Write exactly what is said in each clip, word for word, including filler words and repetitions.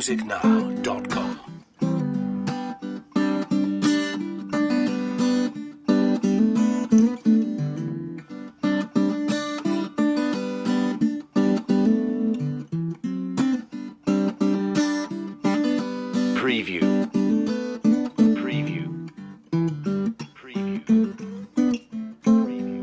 music now dot com. Preview. Preview. Preview. Preview.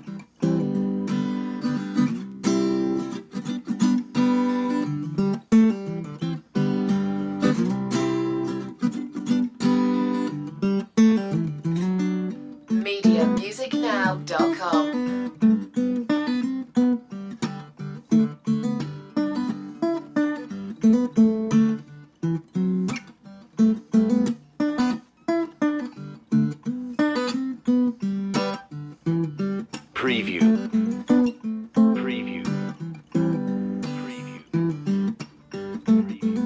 media music now dot com. Preview. Preview. Preview. Preview.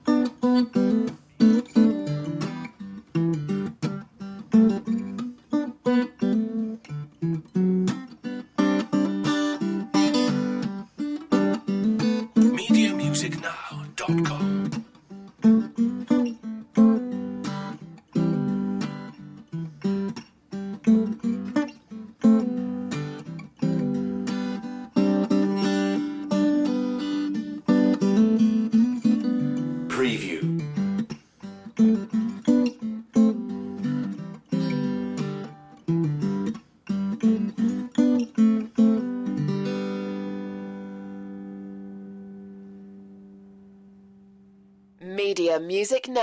media music now dot com. Preview. Media music now.